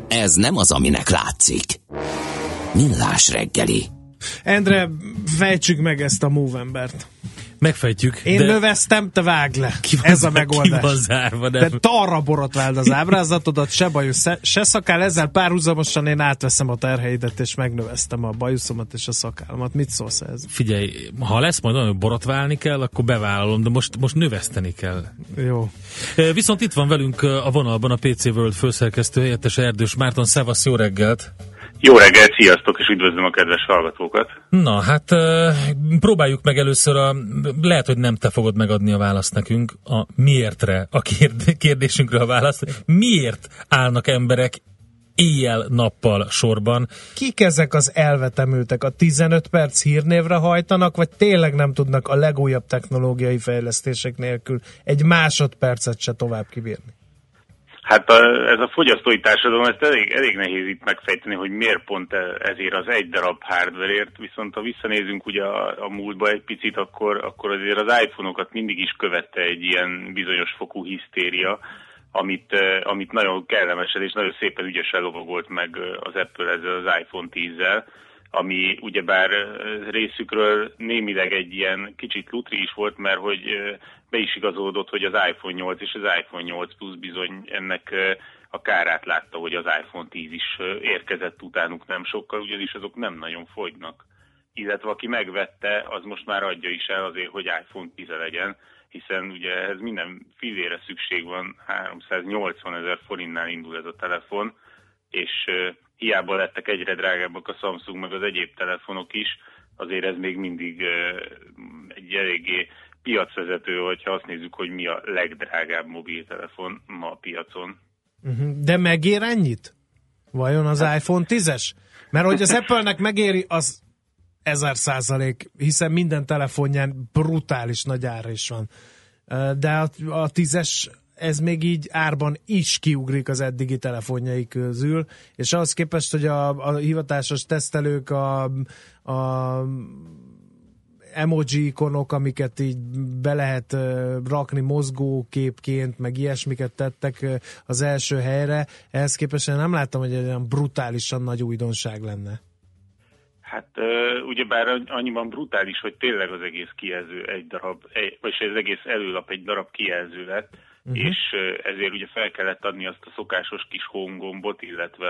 Ez nem az, aminek látszik. Millás reggeli. Endre, fejtsük meg ezt a Movembert. Megfejtjük. Én növeztem, te vágd le. Ez a megoldás. Zárva, de tarra borotváld az ábrázatodat, se bajusz, se szakál. Ezzel párhuzamosan én átveszem a terheidet, és megnöveztem a bajuszomat és a szakállamat. Mit szólsz ez? Figyelj, ha lesz majd olyan, hogy borotválni kell, akkor bevállalom, de most növeszteni kell. Jó. Viszont itt van velünk a vonalban a PC World főszerkesztő helyettes Erdős Márton. Szevasz, jó reggelt! Jó reggelt, sziasztok, és üdvözlöm a kedves hallgatókat! Na, hát próbáljuk meg először lehet, hogy nem te fogod megadni a választ nekünk, a miértre, a kérdésünkre a választ. Miért állnak emberek éjjel-nappal sorban? Kik ezek az elvetemültek? A 15 perc hírnévre hajtanak, vagy tényleg nem tudnak a legújabb technológiai fejlesztések nélkül egy másodpercet se tovább kibírni? Hát ez a fogyasztói társadalom, ezt elég nehéz itt megfejteni, hogy miért pont ezért az egy darab hardwareért, viszont ha visszanézünk ugye a múltba egy picit, akkor azért az iPhone-okat mindig is követte egy ilyen bizonyos fokú hisztéria, amit nagyon kellemesen és nagyon szépen ügyesen lovagolt meg az Apple ezzel az iPhone 10-zel, ami ugyebár részükről némileg egy ilyen kicsit lutri is volt, mert hogy be is igazolódott, hogy az iPhone 8 és az iPhone 8 Plus bizony ennek a kárát látta, hogy az iPhone 10 is érkezett utánuk nem sokkal, ugyanis azok nem nagyon fogynak. Illetve aki megvette, az most már adja is el azért, hogy iPhone 10 legyen, hiszen ugye ehhez minden fillére szükség van, 380 000 forintnál indul ez a telefon, és hiába lettek egyre drágábbak a Samsung meg az egyéb telefonok is, azért ez még mindig egy eléggé piacvezető, hogyha azt nézzük, hogy mi a legdrágább mobiltelefon ma a piacon. De megér ennyit? Vajon az iPhone 10-es? Mert hogy az Apple-nek megéri, az 1000%, hiszen minden telefonján brutális nagy ára is van. De a 10-es ez még így árban is kiugrik az eddigi telefonjai közül, és ahhoz képest, hogy a hivatásos tesztelők a emoji ikonok, amiket így be lehet rakni mozgóképként, meg ilyesmiket tettek az első helyre, ehhez képest én nem láttam, hogy egy olyan brutálisan nagy újdonság lenne. Hát ugyebár annyiban brutális, hogy tényleg az egész kijelző egy darab, vagyis az egész előlap egy darab kijelző lett, és ezért ugye fel kellett adni azt a szokásos kis home gombot, illetve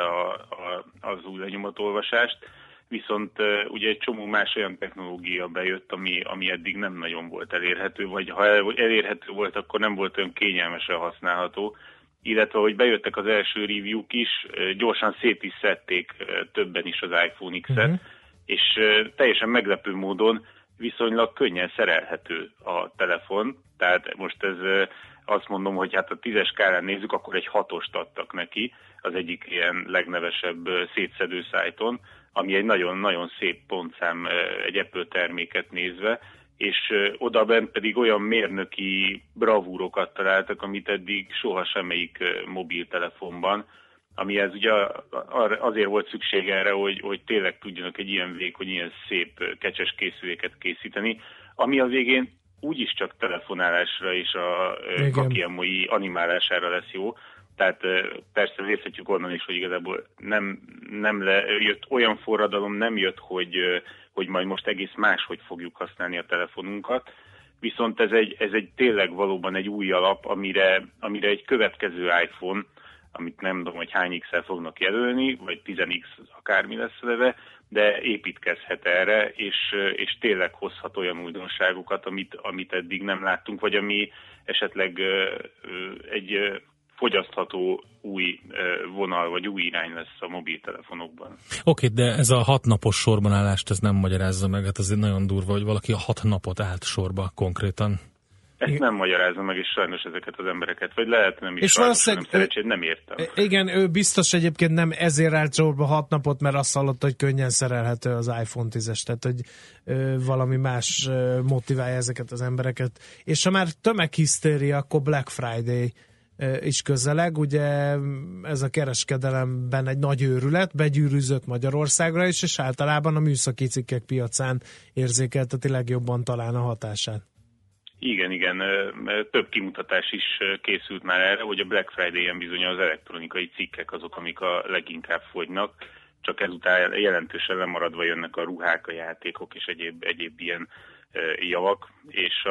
az új lenyomatolvasást, viszont ugye egy csomó más olyan technológia bejött, ami eddig nem nagyon volt elérhető, vagy ha elérhető volt, akkor nem volt olyan kényelmesen használható, illetve hogy bejöttek az első review-k is, gyorsan szét is szedték többen is az iPhone X-et, és teljesen meglepő módon viszonylag könnyen szerelhető a telefon, tehát most ez azt mondom, hogy hát a 10-es skálán nézzük, akkor egy 6-ost adtak neki, az egyik ilyen legnevesebb szétszedő szájton, ami egy nagyon-nagyon szép pontszám egy Apple terméket nézve, és odabent pedig olyan mérnöki bravúrokat találtak, amit eddig soha semmelyik mobiltelefonban, amihez ugye azért volt szükség erre, hogy tényleg tudjanak egy ilyen vékony, ilyen szép kecses készüléket készíteni, ami a végén úgyis csak telefonálásra és a kakiemoi animálására lesz jó. Tehát persze részletjük onnan is, hogy igazából nem jött olyan forradalom, nem jött, hogy majd most egész máshogy fogjuk használni a telefonunkat, viszont ez egy tényleg valóban egy új alap, amire egy következő iPhone, amit nem tudom, hogy hány X-el fognak jelölni, vagy 10X akármi lesz neve, de építkezhet erre, és tényleg hozhat olyan újdonságokat, amit eddig nem láttunk, vagy ami esetleg egy fogyasztható új vonal, vagy új irány lesz a mobiltelefonokban. Oké, de ez a 6 napos sorbanállást, ez nem magyarázza meg, hát azért nagyon durva, hogy valaki 6 napot állt sorba konkrétan. Ezt nem magyarázza meg, és sajnos ezeket az embereket, vagy lehet nem is, és sajnos, nem szerencsét, nem értem. Igen, ő biztos egyébként nem ezért állt sorba 6 napot, mert azt hallotta, hogy könnyen szerelhető az iPhone 10-es, tehát hogy valami más motiválja ezeket az embereket. És ha már tömeghisztéria, akkor Black Friday is közeleg, ugye ez a kereskedelemben egy nagy őrület, begyűrűzött Magyarországra is, és általában a műszaki cikkek piacán érzékelteti legjobban talán a hatását. Igen, több kimutatás is készült már erre, hogy a Black Friday-en bizony az elektronikai cikkek azok, amik a leginkább fogynak, csak ezután jelentősen lemaradva jönnek a ruhák, a játékok és egyéb ilyen javak, és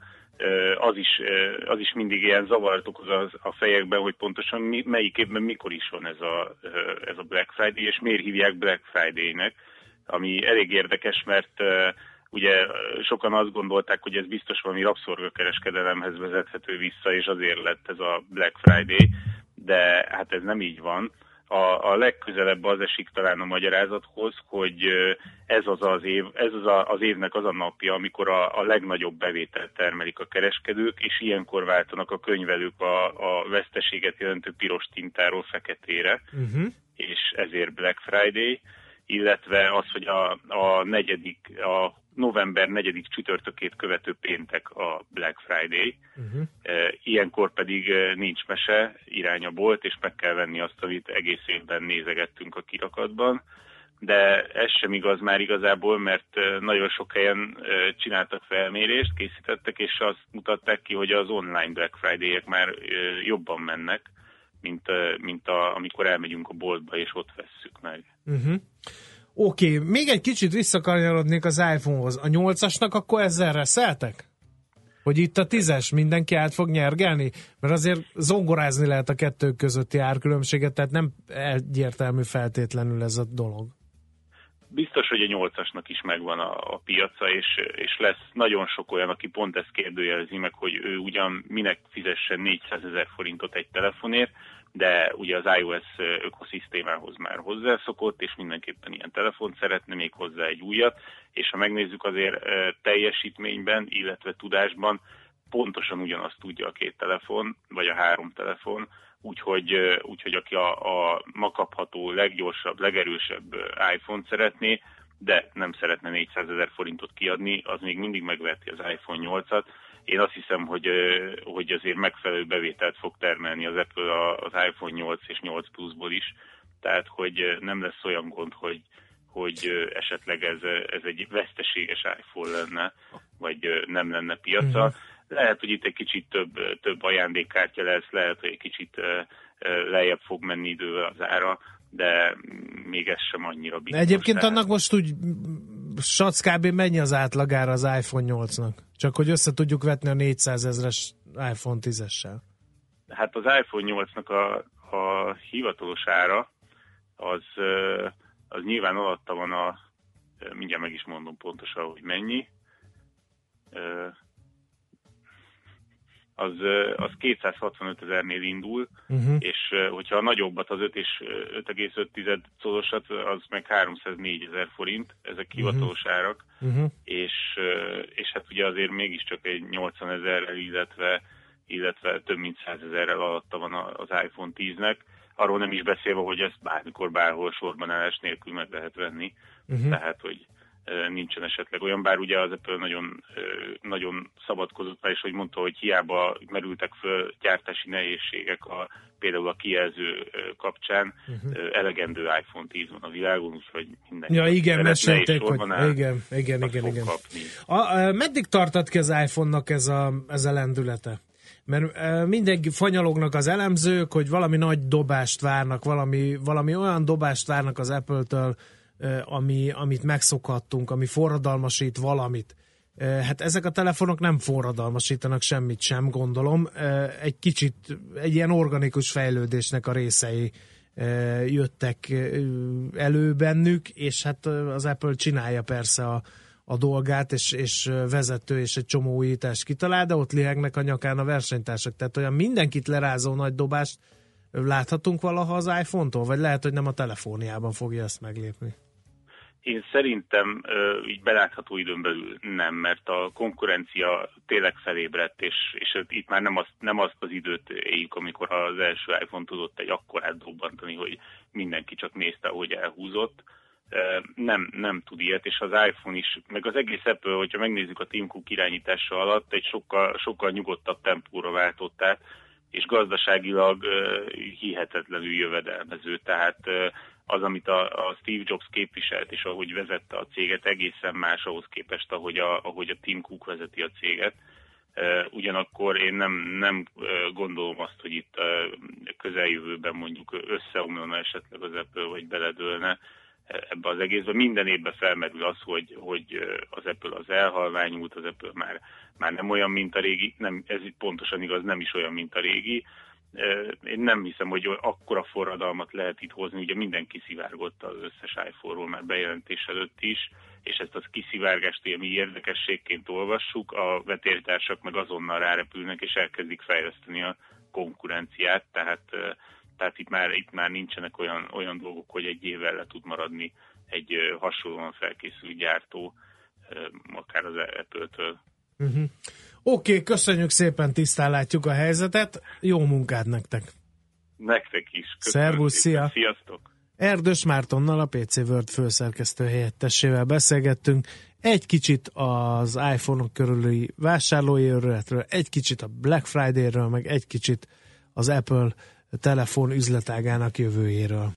az is mindig ilyen zavart okoz a fejekben, hogy pontosan melyik évben mikor is van ez a Black Friday, és miért hívják Black Friday-nek, ami elég érdekes, mert ugye sokan azt gondolták, hogy ez biztos valami rabszolgakereskedelemhez vezethető vissza, és azért lett ez a Black Friday, de hát ez nem így van. A legközelebb az esik talán a magyarázathoz, hogy ez az évnek az a napja, amikor a legnagyobb bevételt termelik a kereskedők, és ilyenkor váltanak a könyvelők a veszteséget jelentő piros tintáról feketére, és ezért Black Friday, illetve az, hogy a november 4. csütörtökét követő péntek a Black Friday. Ilyenkor pedig nincs mese, irány a bolt, és meg kell venni azt, amit egész évben nézegettünk a kirakatban. De ez sem igaz már igazából, mert nagyon sok helyen csináltak felmérést, készítettek, és azt mutatták ki, hogy az online Black Friday-ek már jobban mennek, mint amikor elmegyünk a boltba, és ott vesszük meg. Oké, még egy kicsit visszakanyarodnék az iPhone-hoz. A 8-asnak akkor ezzel reszeltek? Hogy itt a 10-es mindenki át fog nyergelni? Mert azért zongorázni lehet a kettő közötti árkülönbséget, tehát nem egyértelmű feltétlenül ez a dolog. Biztos, hogy a 8-asnak is megvan a piaca, és lesz nagyon sok olyan, aki pont ezt kérdőjelezi meg, hogy ő ugyan minek fizessen 400 000 forintot egy telefonért, de ugye az iOS ökoszisztémához már hozzászokott, és mindenképpen ilyen telefont szeretne, még hozzá egy újat, és ha megnézzük azért teljesítményben, illetve tudásban, pontosan ugyanazt tudja a két telefon, vagy a 3 telefon, úgyhogy aki a ma kapható leggyorsabb, legerősebb iPhone-t szeretné, de nem szeretne 400 000 forintot kiadni, az még mindig megveheti az iPhone 8-at. Én azt hiszem, hogy azért megfelelő bevételt fog termelni az Apple az iPhone 8 és 8 Plus-ból is, tehát hogy nem lesz olyan gond, hogy esetleg ez egy veszteséges iPhone lenne, vagy nem lenne piaca. Lehet, hogy itt egy kicsit több ajándékkártya lesz, lehet, hogy egy kicsit lejjebb fog menni idővel az ára, de még ez sem annyira biztos. Egyébként annak most úgy kb. Mennyi az átlagára az iPhone 8-nak? Csak hogy össze tudjuk vetni a 400 000-es iPhone 10-essel. Hát az iPhone 8-nak a hivatalos ára az nyilván alatta van mindjárt meg is mondom pontosan, hogy mennyi. Az 265 000-nél indul, és hogyha a nagyobbat, az 5 és 5,5 colosat, az meg 304 000 forint, ezek hivatalos árak, és hát ugye azért mégiscsak egy 80 000-rel, illetve több mint 100 000-rel alatta van az iPhone 10-nek, arról nem is beszélve, hogy ezt bármikor, bárhol sorban állás nélkül meg lehet venni, tehát hogy nincsen esetleg olyan, bár ugye az Apple nagyon szabadkozott már, és hogy mondta, hogy hiába merültek föl gyártási nehézségek például a kijelző kapcsán, elegendő iPhone 10 van a világon, úgyhogy mindenki. Ja, igen, mesélték, hogy igen. Meddig tartott ki az iPhone-nak ez a lendülete? Mert mindig fanyalognak az elemzők, hogy valami nagy dobást várnak, valami olyan dobást várnak az Apple-től, amit megszokhattunk, ami forradalmasít valamit. Hát ezek a telefonok nem forradalmasítanak semmit sem, gondolom. Egy ilyen organikus fejlődésnek a részei jöttek elő bennük, és hát az Apple csinálja persze a dolgát, és vezető, és egy csomó újítást kitalál, de ott lihegnek a nyakán a versenytársak. Tehát olyan mindenkit lerázó nagy dobást láthatunk valaha az iPhone-tól, vagy lehet, hogy nem a telefóniában fogja ezt meglépni? Én szerintem így belátható időn belül nem, mert a konkurencia tényleg felébredt, és itt már nem azt az időt éljük, amikor az első iPhone tudott egy akkorát dobbantani, hogy mindenki csak nézte, ahogy elhúzott. Nem tud ilyet, és az iPhone is, meg az egész Apple, hogyha megnézzük a Tim Cook irányítása alatt, egy sokkal nyugodtabb tempóra váltott át, és gazdaságilag hihetetlenül jövedelmező, tehát az, amit a Steve Jobs képviselt, és ahogy vezette a céget, egészen más ahhoz képest, ahogy a Tim Cook vezeti a céget. Ugyanakkor én nem gondolom azt, hogy itt közeljövőben mondjuk összeomlana esetleg az Apple, vagy beledőlne ebbe az egészbe. Minden évben felmerül az, hogy az Apple az elhalványult, az Apple már nem olyan, mint a régi, nem, ez itt pontosan igaz, nem is olyan, mint a régi. Én nem hiszem, hogy akkora forradalmat lehet itt hozni, ugye mindenki szivárgott az összes iPhone-ról már bejelentés előtt is, és ezt az kiszivárgást mi érdekességként olvassuk, a vetélytársak meg azonnal rárepülnek, és elkezdik fejleszteni a konkurenciát, tehát itt már nincsenek olyan dolgok, hogy egy évvel le tud maradni egy hasonlóan felkészült gyártó, akár az Apple-től. Uh-huh. Oké, köszönjük szépen, tisztán látjuk a helyzetet. Jó munkát nektek! Nektek is. Szervusz, szia! Sziasztok! Erdős Mártonnal, a PC World főszerkesztő helyettessével beszélgettünk. Egy kicsit az iPhone-ok körüli vásárlói őrületről, egy kicsit a Black Friday-ről, meg egy kicsit az Apple telefon üzletágának jövőjéről.